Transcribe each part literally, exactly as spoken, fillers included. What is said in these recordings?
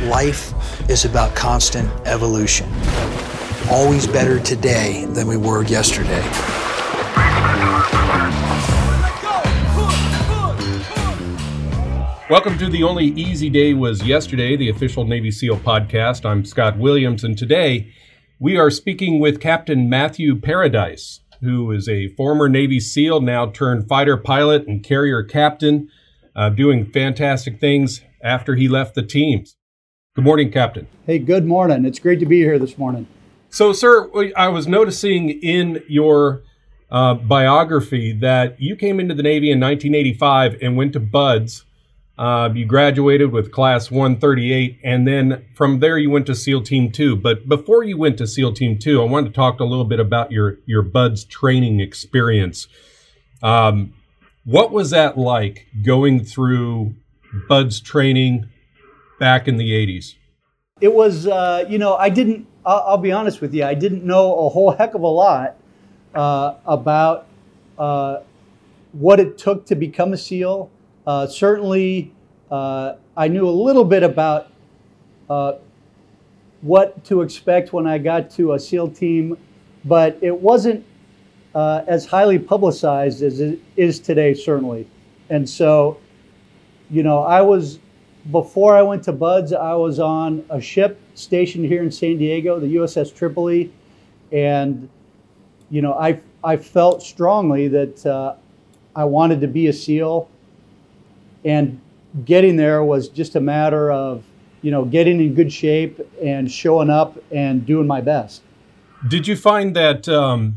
life is about constant evolution. Always better today than we were yesterday. Welcome to The Only Easy Day Was Yesterday, the official Navy SEAL podcast. I'm Scott Williams, and today we are speaking with Captain Matthew Paradise, who is a former Navy SEAL, now turned fighter pilot and carrier captain, uh, doing fantastic things after he left the teams. Good morning, Captain. Hey, good morning. It's great to be here this morning. So, sir, I was noticing in your uh, biography that you came into the Navy in nineteen eighty-five and went to BUD/S. Uh, you graduated with Class one thirty-eight, and then from there you went to SEAL Team two. But before you went to SEAL Team two, I wanted to talk a little bit about your, your BUD/S training experience. Um, what was that like going through BUD/S training back in the eighties? It was, uh, you know, I didn't, I'll, I'll be honest with you, I didn't know a whole heck of a lot uh, about uh, what it took to become a SEAL. Uh, certainly, uh, I knew a little bit about uh, what to expect when I got to a SEAL team, but it wasn't uh, as highly publicized as it is today, certainly. And so, you know, I was, before I went to BUD/S, I was on a ship stationed here in San Diego, the U S S Tripoli, and, you know, I, I felt strongly that uh, I wanted to be a SEAL. And getting there was just a matter of, you know, getting in good shape and showing up and doing my best. Did you find that um,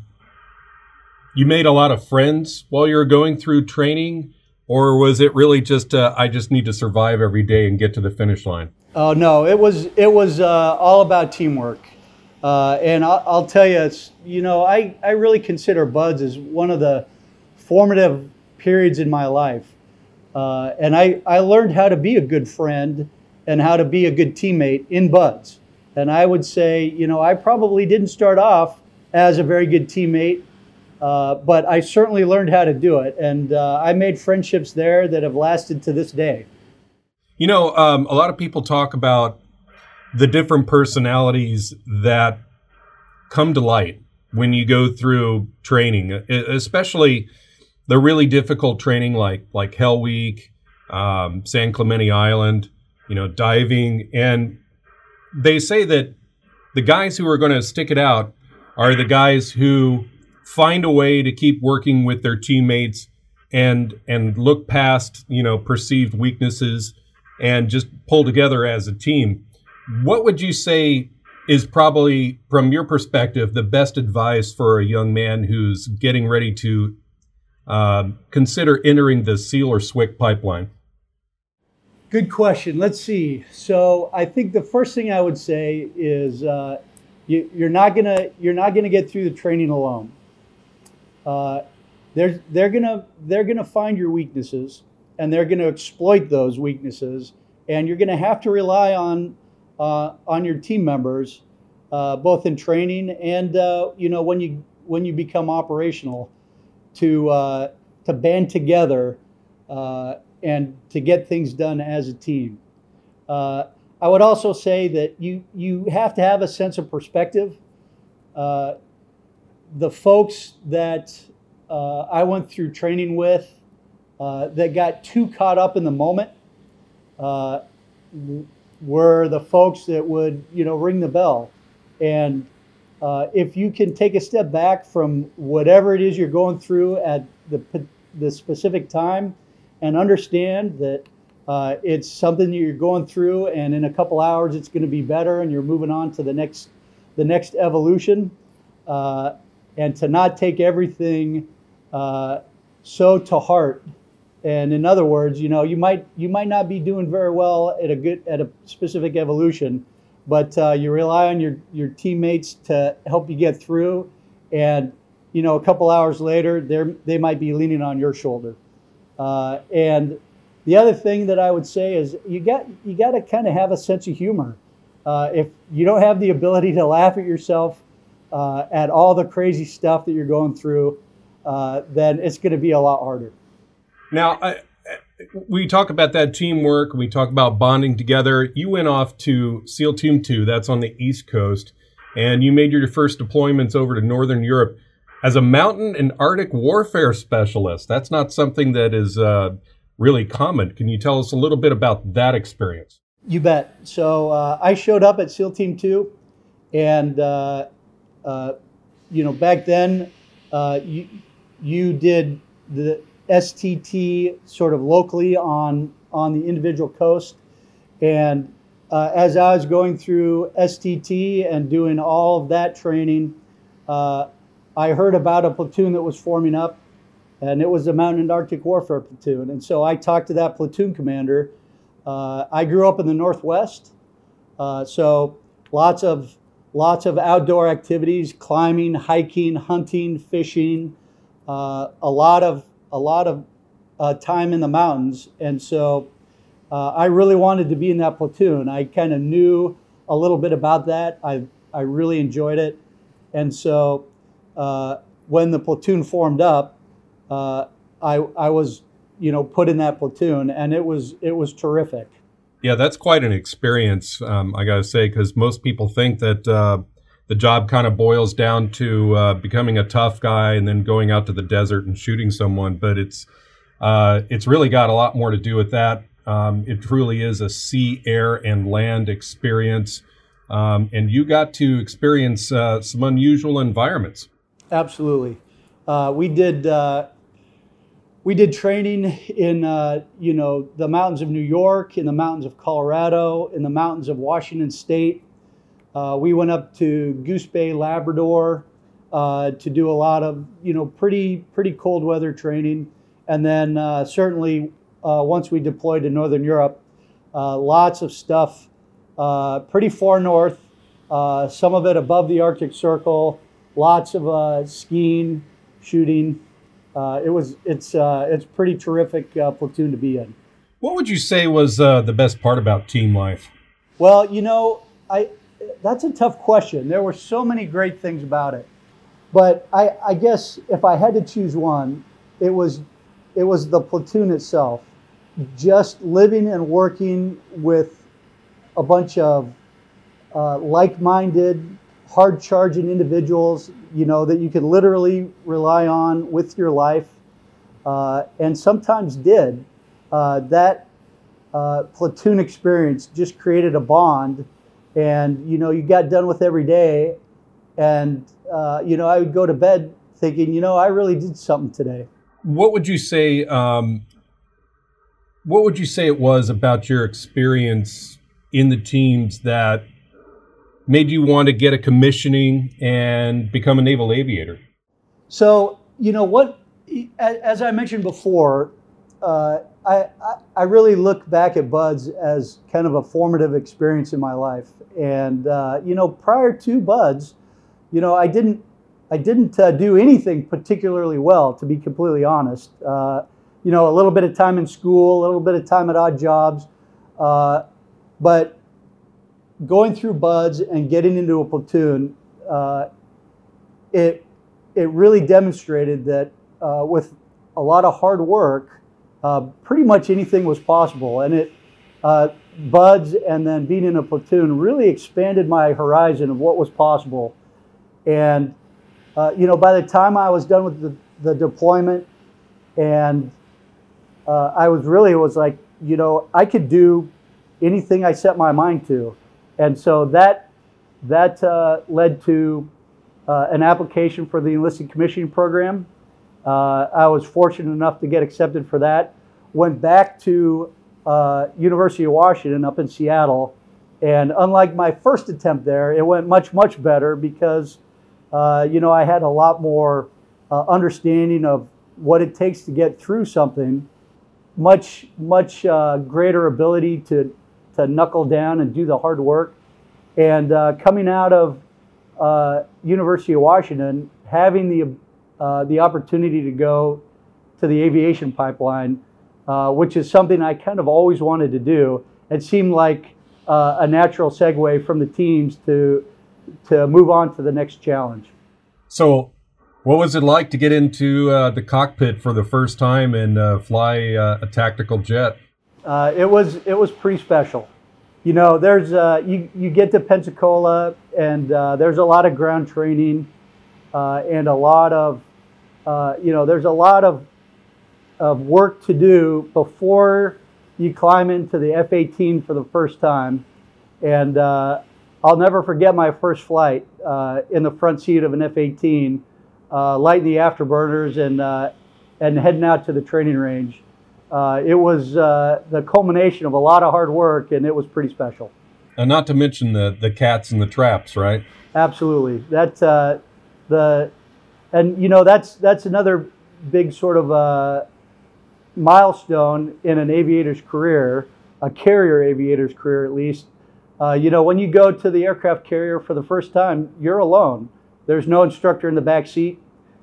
you made a lot of friends while you were going through training, or was it really just, uh, I just need to survive every day and get to the finish line? Oh, no, it was it was uh, all about teamwork. Uh, and I'll, I'll tell you, it's, you know, I, I really consider BUD/S as one of the formative periods in my life. Uh, and I, I learned how to be a good friend and how to be a good teammate in BUD/S. And I would say, you know, I probably didn't start off as a very good teammate, uh, but I certainly learned how to do it. And uh, I made friendships there that have lasted to this day. You know, um, a lot of people talk about the different personalities that come to light when you go through training, especially the really difficult training like like Hell Week, um, San Clemente Island, you know, diving. And they say that the guys who are going to stick it out are the guys who find a way to keep working with their teammates and and look past, you know, perceived weaknesses and just pull together as a team. What would you say is probably, from your perspective, the best advice for a young man who's getting ready to Um, consider entering the SEAL or S W C pipeline? Good question. Let's see. So I think the first thing I would say is uh, you, you're not gonna you're not gonna get through the training alone. Uh, they're they're gonna they're gonna find your weaknesses and they're gonna exploit those weaknesses, and you're gonna have to rely on uh, on your team members, uh, both in training and uh, you know when you when you become operational, to uh, to band together uh, and to get things done as a team. Uh, I would also say that you you have to have a sense of perspective. Uh, the folks that uh, I went through training with uh, that got too caught up in the moment uh, were the folks that would, you know, ring the bell. And Uh, if you can take a step back from whatever it is you're going through at the the specific time and understand that uh, it's something that you're going through, and in a couple hours it's going to be better, and you're moving on to the next the next evolution, uh, and to not take everything uh, so to heart. And in other words, you know, you might you might not be doing very well at a good at a specific evolution, but uh, you rely on your, your teammates to help you get through, and you know a couple hours later, they they might be leaning on your shoulder. Uh, and the other thing that I would say is you got you got to kind of have a sense of humor. Uh, if you don't have the ability to laugh at yourself uh, at all the crazy stuff that you're going through, uh, then it's going to be a lot harder. Now, I, we talk about that teamwork. We talk about bonding together. You went off to SEAL Team two. That's on the East Coast. And you made your first deployments over to Northern Europe as a mountain and Arctic warfare specialist. That's not something that is uh, really common. Can you tell us a little bit about that experience? You bet. So uh, I showed up at SEAL Team two, and uh, uh, you know, back then uh, you you did the S T T sort of locally on on the individual coast, and uh, as I was going through S T T and doing all of that training, uh, I heard about a platoon that was forming up, and it was the Mountain and Arctic Warfare Platoon. And so I talked to that platoon commander. Uh, I grew up in the Northwest, uh, so lots of lots of outdoor activities: climbing, hiking, hunting, fishing. Uh, a lot of a lot of uh, time in the mountains, and so uh, I really wanted to be in that platoon. I kind of knew a little bit about that. I I really enjoyed it, and so uh, when the platoon formed up, uh, I I was you know put in that platoon, and it was it was terrific. Yeah, that's quite an experience. Um, I got to say, because most people think that uh, the job kind of boils down to uh, becoming a tough guy and then going out to the desert and shooting someone, but it's uh, it's really got a lot more to do with that. Um, it truly is a sea, air, and land experience, um, and you got to experience uh, some unusual environments. Absolutely, uh, we did. Uh, we did training in uh, you know the mountains of New York, in the mountains of Colorado, in the mountains of Washington State. Uh, we went up to Goose Bay, Labrador, uh, to do a lot of, you know, pretty pretty cold weather training, and then uh, certainly uh, once we deployed to Northern Europe, uh, lots of stuff, uh, pretty far north, uh, some of it above the Arctic Circle, lots of uh, skiing, shooting. Uh, it was it's uh, it's pretty terrific uh, platoon to be in. What would you say was uh, the best part about team life? Well, you know, I. That's a tough question. There were so many great things about it, but I, I guess if I had to choose one, it was it was the platoon itself. Just living and working with a bunch of uh, like-minded, hard-charging individuals, you know, that you could literally rely on with your life, uh, and sometimes did. Uh, that uh, platoon experience just created a bond. And, you know, you got done with every day, and, uh, you know, I would go to bed thinking, you know, I really did something today. What would you say, um, what would you say it was about your experience in the teams that made you want to get a commissioning and become a naval aviator? So, you know, what, as I mentioned before, uh, I, I really look back at BUD/S as kind of a formative experience in my life. And, uh, you know, prior to BUD/S, you know, I didn't, I didn't uh, do anything particularly well, to be completely honest. Uh, you know, a little bit of time in school, a little bit of time at odd jobs. Uh, but going through BUD/S and getting into a platoon, uh, it, it really demonstrated that uh, with a lot of hard work, Uh, pretty much anything was possible, and it uh, BUD/S and then being in a platoon really expanded my horizon of what was possible. And uh, you know, by the time I was done with the, the deployment, and uh, I was really it was like, you know, I could do anything I set my mind to, and so that that uh, led to uh, an application for the enlisted commissioning program. Uh, I was fortunate enough to get accepted for that. Went back to uh, University of Washington up in Seattle, and unlike my first attempt there, it went much, much better because, uh, you know, I had a lot more uh, understanding of what it takes to get through something, much, much uh, greater ability to, to knuckle down and do the hard work. And uh, coming out of uh, University of Washington, having the Uh, the opportunity to go to the aviation pipeline, uh, which is something I kind of always wanted to do. It seemed like uh, a natural segue from the teams to to move on to the next challenge. So What was it like to get into uh, the cockpit for the first time and uh, fly uh, a tactical jet? Uh, it was it was pretty special. You know, there's uh, you you get to Pensacola, and uh, there's a lot of ground training, uh, and a lot of uh, you know there's a lot of of work to do before you climb into the F eighteen for the first time. And uh, I'll never forget my first flight uh, in the front seat of an F eighteen, uh, lighting the afterburners and uh, and heading out to the training range. Uh, it was uh, the culmination of a lot of hard work, and it was pretty special. And not to mention the, the cats and the traps, right? Absolutely. That uh, the and you know that's that's another big sort of uh, milestone in an aviator's career, a carrier aviator's career at least. Uh, you know, when you go to the aircraft carrier for the first time, you're alone. There's no instructor in the back seat,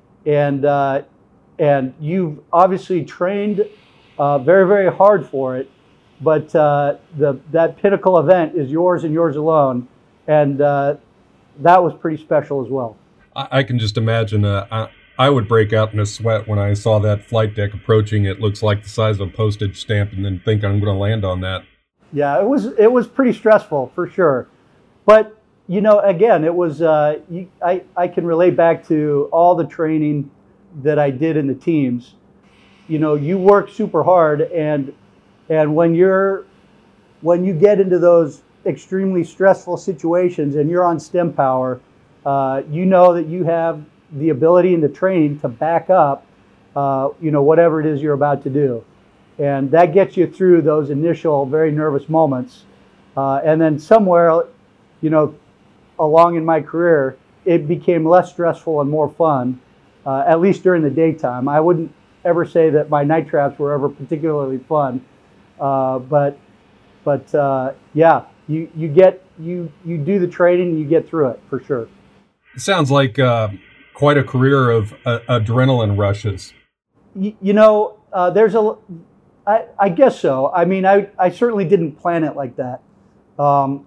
and uh, and you've obviously trained uh, very, very hard for it. But uh, the that pinnacle event is yours and yours alone, and uh, that was pretty special as well. I, I can just imagine. Uh, I, I would break out in a sweat when I saw that flight deck approaching. It looks like the size of a postage stamp, and then think I'm going to land on that. Yeah, it was it was pretty stressful for sure, but you know, again, it was uh, you, I I can relate back to all the training that I did in the teams. You know, you work super hard, and and when you're when you get into those extremely stressful situations and you're on stem power, uh, you know that you have the ability and the training to back up, uh, you know, whatever it is you're about to do. And that gets you through those initial very nervous moments. Uh, and then somewhere, you know, along in my career, it became less stressful and more fun, uh, at least during the daytime. I wouldn't ever say that my night traps were ever particularly fun. Uh, but but uh, yeah, you, you get you you do the training and you get through it for sure. It sounds like uh, quite a career of uh, adrenaline rushes. You, you know, uh, there's a I, I guess so. I mean, I, I certainly didn't plan it like that. Um,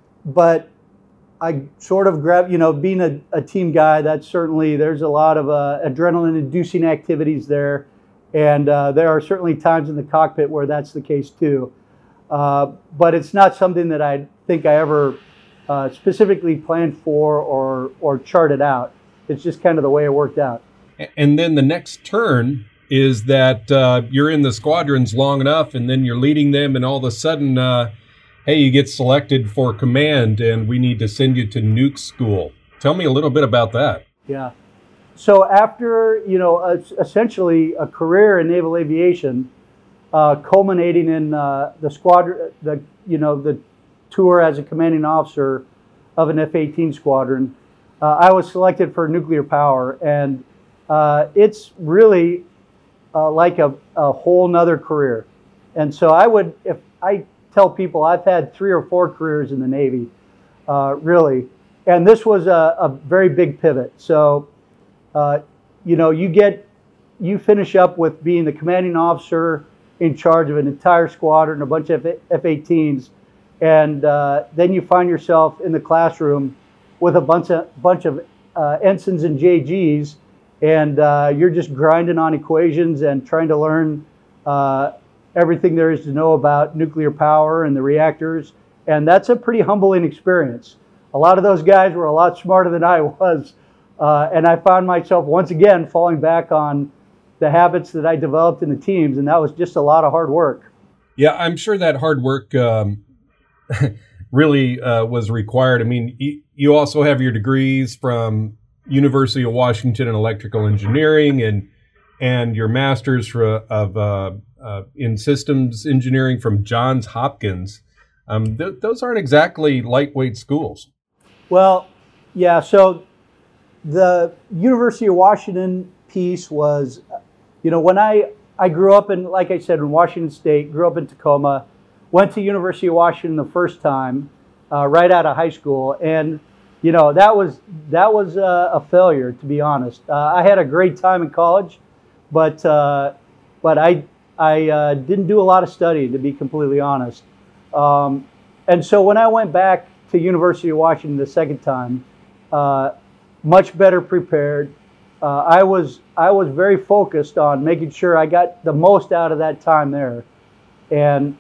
but I sort of grabbed, you know, being a, a team guy, that's certainly, there's a lot of uh, adrenaline-inducing activities there. And uh, there are certainly times in the cockpit where that's the case too. Uh, but it's not something that I think I ever uh, specifically planned for or, or charted out. It's just kind of the way it worked out. And then the next turn is that uh, you're in the squadrons long enough, and then you're leading them, and all of a sudden, uh, hey, you get selected for command, and we need to send you to nuke school. Tell me a little bit about that. Yeah. So after, you know, uh, essentially a career in naval aviation, uh, culminating in uh, the squadron, the you know, the tour as a commanding officer of an F eighteen squadron, uh, I was selected for nuclear power, and uh, it's really Uh, like a, a whole nother career. And so I would, if I tell people I've had three or four careers in the Navy, uh, really, and this was a, a very big pivot. So, uh, you know, you get, you finish up with being the commanding officer in charge of an entire squadron, a bunch of F eighteens, and uh, then you find yourself in the classroom with a bunch of, bunch of uh, ensigns and J Gs, and uh, you're just grinding on equations and trying to learn uh, everything there is to know about nuclear power and the reactors. And that's a pretty humbling experience. A lot of those guys were a lot smarter than I was. Uh, and I found myself once again falling back on the habits that I developed in the teams. And that was just a lot of hard work. Yeah, I'm sure that hard work um, really uh, was required. I mean, y- you also have your degrees from University of Washington in electrical engineering, and and your master's for, of uh, uh, in systems engineering from Johns Hopkins. Um, th- those aren't exactly lightweight schools. Well, yeah. So the University of Washington piece was, you know, when I I grew up in, like I said, in Washington State, grew up in Tacoma, went to University of Washington the first time, uh, right out of high school, and you know, that was that was uh, a failure, to be honest. Uh, I had a great time in college, but uh, but I I uh, didn't do a lot of study, to be completely honest. Um, and so when I went back to University of Washington the second time, uh, much better prepared, uh, I was I was very focused on making sure I got the most out of that time there, and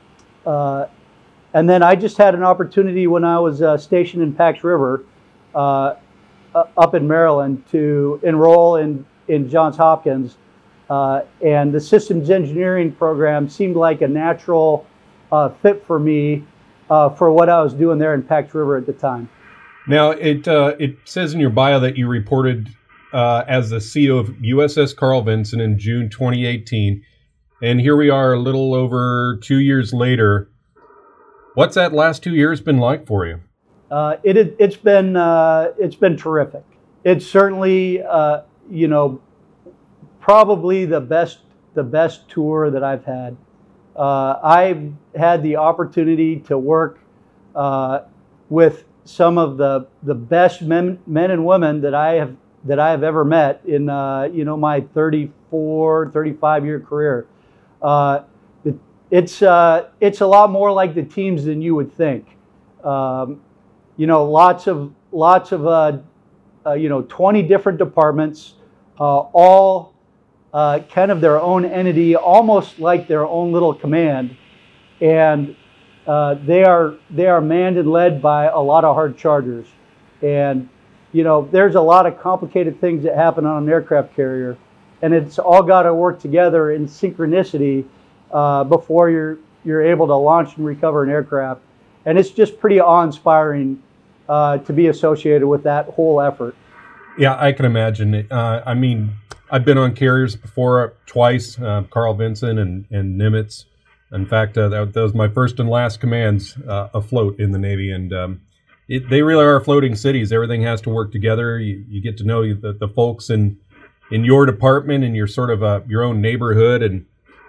uh, and then I just had an opportunity when I was uh, stationed in Pax River, uh, up in Maryland, to enroll in in Johns Hopkins, uh, and the systems engineering program seemed like a natural uh, fit for me uh, for what I was doing there in Pax River at the time. Now, it uh, it says in your bio that you reported uh, as the C E O of U S S Carl Vinson in June twenty eighteen, and here we are a little over two years later. What's that last two years been like for you? Uh, it, it it's been uh, it's been terrific. It's certainly uh, you know probably the best the best tour that I've had. Uh, I've had the opportunity to work uh, with some of the the best men men and women that I have that I have ever met in uh, you know my thirty-four, thirty-five year career. Uh, it, it's uh, it's a lot more like the teams than you would think. Um, you know, lots of lots of uh, uh, you know twenty different departments, uh, all uh, kind of their own entity, almost like their own little command, and Uh, they are they are manned and led by a lot of hard chargers, and you know there's a lot of complicated things that happen on an aircraft carrier, and it's all got to work together in synchronicity uh, before you're you're able to launch and recover an aircraft, and it's just pretty awe-inspiring uh, to be associated with that whole effort. Yeah, I can imagine. Uh, I mean, I've been on carriers before twice, uh, Carl Vinson and and Nimitz. In fact, uh, that, that was my first and last commands uh, afloat in the Navy, and um, it, they really are floating cities. Everything has to work together. You, you get to know the, the folks in in your department, and your sort of uh, your own neighborhood, and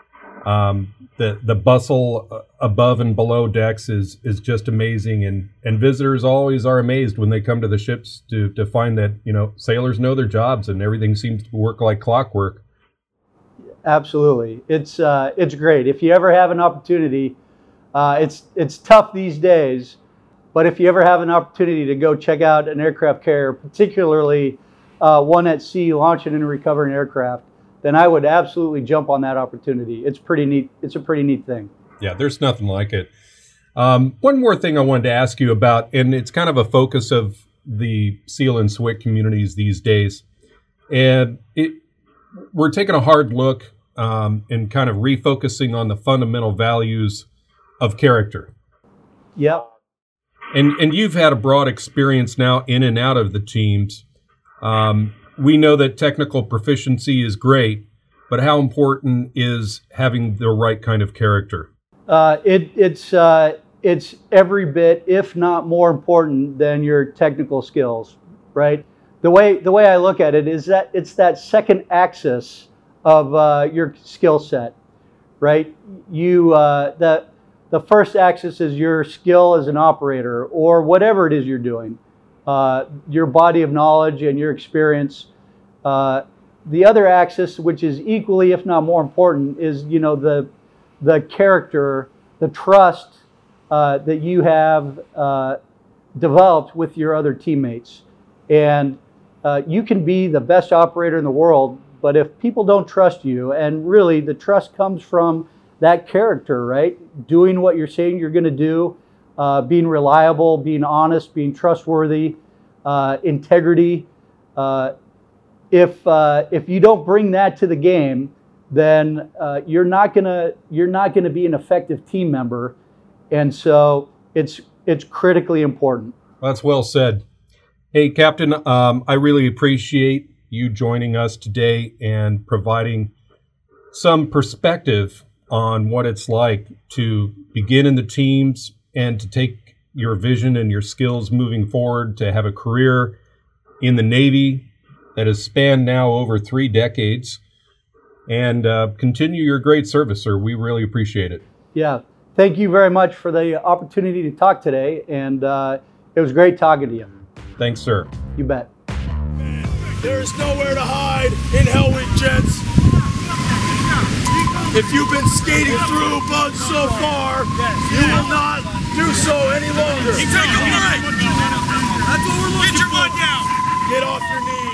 um, the the bustle above and below decks is is just amazing. And and visitors always are amazed when they come to the ships to to find that you know sailors know their jobs and everything seems to work like clockwork. Absolutely, it's uh, it's great. If you ever have an opportunity, uh, it's it's tough these days, but if you ever have an opportunity to go check out an aircraft carrier, particularly uh, one at sea launching and recovering aircraft, then I would absolutely jump on that opportunity. It's pretty neat. It's a pretty neat thing. Yeah, there's nothing like it. Um, one more thing I wanted to ask you about, and it's kind of a focus of the SEAL and SWCC communities these days, and it. We're taking a hard look um, and kind of refocusing on the fundamental values of character. Yep. And and you've had a broad experience now in and out of the teams. Um, we know that technical proficiency is great, but how important is having the right kind of character? Uh, it, it's uh, it's every bit, if not more important than your technical skills, right? The way the way I look at it is that it's that second axis of uh, your skill set, right? You uh, the the first axis is your skill as an operator or whatever it is you're doing, uh, your body of knowledge and your experience. Uh, the other axis, which is equally, if not more important, is you know the the character, the trust uh, that you have uh, developed with your other teammates, and Uh, you can be the best operator in the world, but if people don't trust you, and really the trust comes from that character, right? Doing what you're saying you're going to do, uh, being reliable, being honest, being trustworthy, uh, integrity. Uh, if uh, if you don't bring that to the game, then uh, you're not gonna you're not gonna be an effective team member, and so it's it's critically important. That's well said. Hey, Captain, um, I really appreciate you joining us today and providing some perspective on what it's like to begin in the teams and to take your vision and your skills moving forward, to have a career in the Navy that has spanned now over three decades, and uh, continue your great service, sir. We really appreciate it. Yeah, thank you very much for the opportunity to talk today, and uh, it was great talking to you. Thanks, sir. You bet. There is nowhere to hide in Hell Week, gents. If you've been skating through bugs so far, you will not do so any longer. You take a break. That's what we're looking for. Get your butt down. Get off your knees.